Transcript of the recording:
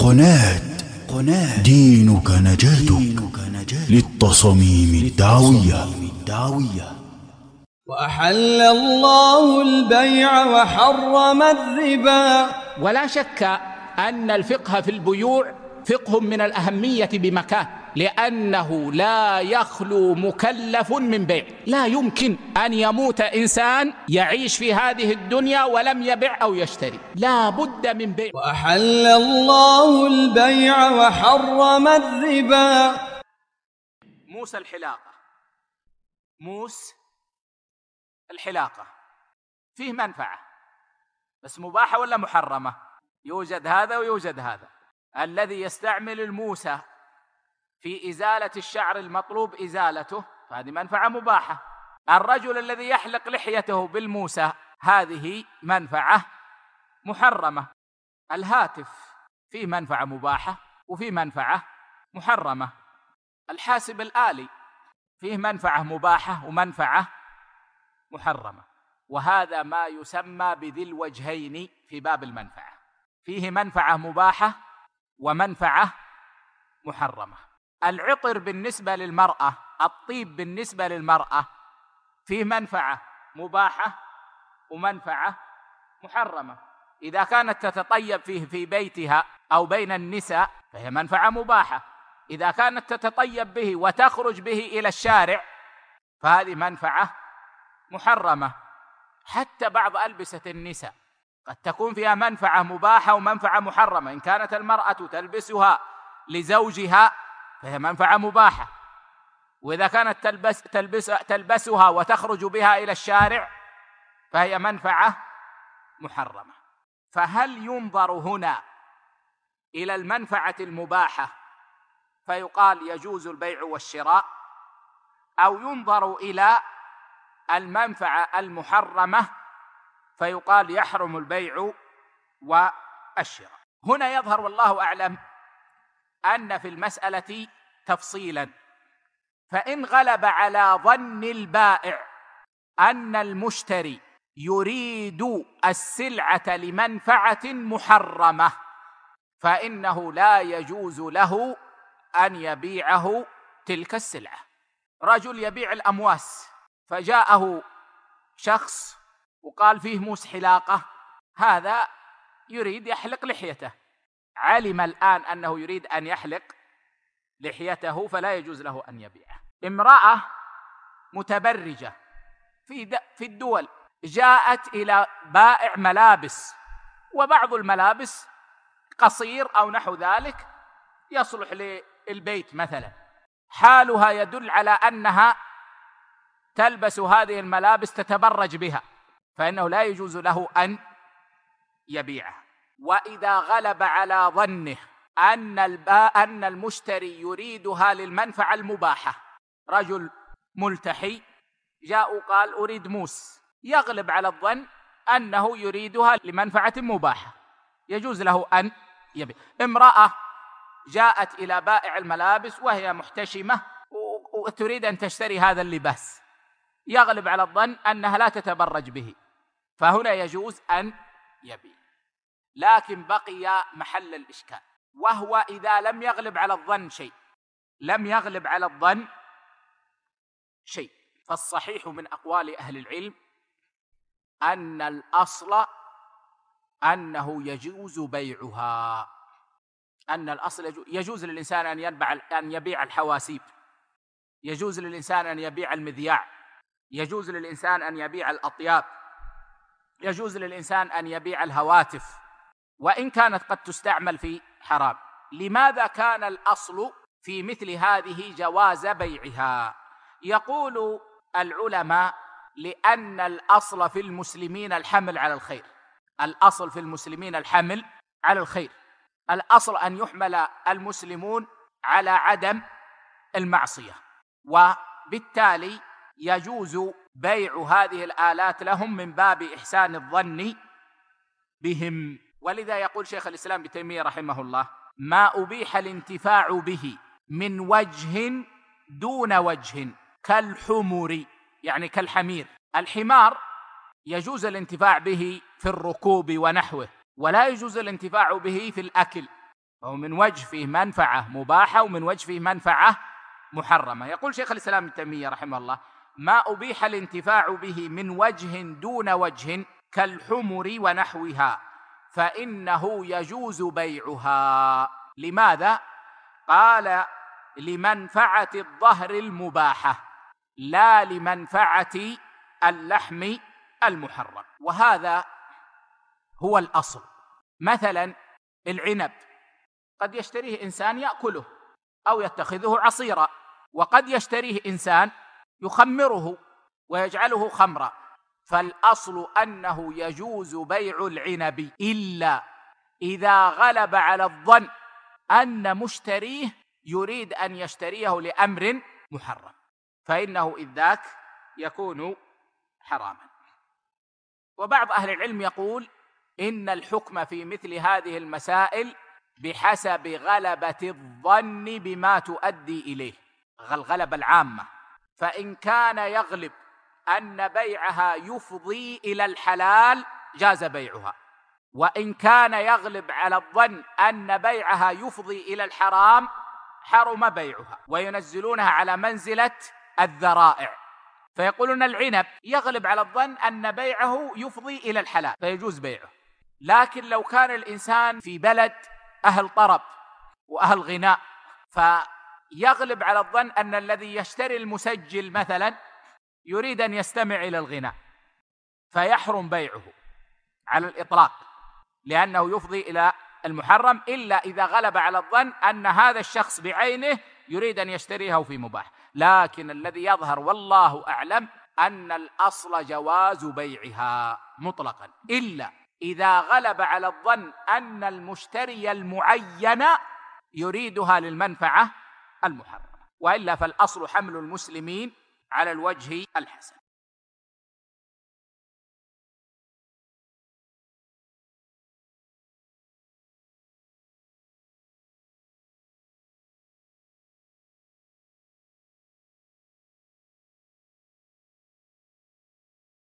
قناة دينك نجاتك للتصاميم الدعوية. وأحل الله البيع وحرم الربا. ولا شك أن الفقه في البيوع فقه من الأهمية بمكان، لأنه لا يخلو مكلف من بيع. لا يمكن أن يموت إنسان يعيش في هذه الدنيا ولم يبع أو يشتري، لا بد من بيع. وأحل الله البيع وحرم الربا. موس الحلاقة فيه منفعة، بس مباحة ولا محرمة؟ يوجد هذا ويوجد هذا. الذي يستعمل الموسى في إزالة الشعر المطلوب إزالته فهذه منفعة مباحة. الرجل الذي يحلق لحيته بالموسى هذه منفعة محرمة. الهاتف فيه منفعة مباحة وفيه منفعة محرمة. الحاسب الآلي فيه منفعة مباحة ومنفعة محرمة. وهذا ما يسمى بذي الوجهين في باب المنفعة، فيه منفعة مباحة ومنفعة محرمة. العطر بالنسبة للمرأة، الطيب بالنسبة للمرأة فيه منفعة مباحة ومنفعة محرمة. إذا كانت تتطيب فيه في بيتها أو بين النساء فهي منفعة مباحة. إذا كانت تتطيب به وتخرج به إلى الشارع فهذه منفعة محرمة. حتى بعض ألبسة النساء قد تكون فيها منفعة مباحة ومنفعة محرمة. إن كانت المرأة تلبسها لزوجها فهي منفعة مباحة، وإذا كانت تلبسها وتخرج بها إلى الشارع فهي منفعة محرمة. فهل ينظر هنا إلى المنفعة المباحة فيقال يجوز البيع والشراء، أو ينظر إلى المنفعة المحرمة فيقال يحرم البيع والشراء؟ هنا يظهر والله أعلم أن في المسألة تفصيلا. فإن غلب على ظن البائع أن المشتري يريد السلعة لمنفعة محرمة فإنه لا يجوز له أن يبيعه تلك السلعة. رجل يبيع الأمواس فجاءه شخص وقال فيه موس حلاقة، هذا يريد يحلق لحيته، علم الآن أنه يريد أن يحلق لحيته فلا يجوز له أن يبيعه. امرأة متبرجة في الدول جاءت إلى بائع ملابس، وبعض الملابس قصير أو نحو ذلك يصلح للبيت مثلا، حالها يدل على أنها تلبس هذه الملابس تتبرج بها، فإنه لا يجوز له أن يبيعها. وإذا غلب على ظنه أن المشتري يريدها للمنفعة المباحة، رجل ملتحي جاء وقال أريد موس، يغلب على الظن أنه يريدها لمنفعة مباحة، يجوز له أن يبيع. امرأة جاءت إلى بائع الملابس وهي محتشمة وتريد أن تشتري هذا اللباس، يغلب على الظن أنها لا تتبرج به، فهنا يجوز أن يبيع. لكن بقي محل الإشكال، وهو إذا لم يغلب على الظن شيء، فالصحيح من أقوال أهل العلم أن الأصل أنه يجوز بيعها. أن الأصل يجوز للإنسان أن يبيع الحواسيب، يجوز للإنسان أن يبيع المذياع، يجوز للإنسان أن يبيع الأطياب، يجوز للإنسان أن يبيع الهواتف، وإن كانت قد تستعمل في حرام. لماذا كان الأصل في مثل هذه جواز بيعها؟ يقول العلماء لأن الأصل في المسلمين الحمل على الخير. الأصل في المسلمين الحمل على الخير، الأصل أن يحمل المسلمون على عدم المعصية، وبالتالي يجوز بيع هذه الآلات لهم من باب إحسان الظن بهم. ولذا يقول شيخ الإسلام ابن تيمية رحمه الله: ما أبيح الانتفاع به من وجه دون وجه كالحمر، يعني كالحمير. الحمار يجوز الانتفاع به في الركوب ونحوه، ولا يجوز الانتفاع به في الأكل، أو من وجه فيه منفعة مباحة ومن وجه فيه منفعة محرمة. يقول شيخ الإسلام ابن تيمية رحمه الله: ما أبيح الانتفاع به من وجه دون وجه كالحمر ونحوها فإنه يجوز بيعها. لماذا؟ قال: لمنفعة الظهر المباحة لا لمنفعة اللحم المحرم. وهذا هو الأصل. مثلا العنب قد يشتريه إنسان يأكله أو يتخذه عصيرا، وقد يشتريه إنسان يخمره ويجعله خمرا. فالأصل أنه يجوز بيع العنب إلا إذا غلب على الظن أن مشتريه يريد أن يشتريه لأمر محرم، فإنه إذ ذاك يكون حراما. وبعض أهل العلم يقول إن الحكم في مثل هذه المسائل بحسب غلبة الظن بما تؤدي إليه، الغلبة العامة. فإن كان يغلب أن بيعها يفضي إلى الحلال جاز بيعها، وإن كان يغلب على الظن أن بيعها يفضي إلى الحرام حرم بيعها. وينزلونها على منزلة الذرائع، فيقولون العنب يغلب على الظن أن بيعه يفضي إلى الحلال فيجوز بيعه. لكن لو كان الإنسان في بلد أهل طرب وأهل غناء، فيغلب على الظن أن الذي يشتري المسجل مثلا يريد أن يستمع إلى الغناء، فيحرم بيعه على الإطلاق لأنه يفضي إلى المحرم، إلا إذا غلب على الظن أن هذا الشخص بعينه يريد أن يشتريه في مباح. لكن الذي يظهر والله أعلم أن الأصل جواز بيعها مطلقا، إلا إذا غلب على الظن أن المشتري المعين يريدها للمنفعة المحرمة، وإلا فالأصل حمل المسلمين على الوجه الحسن.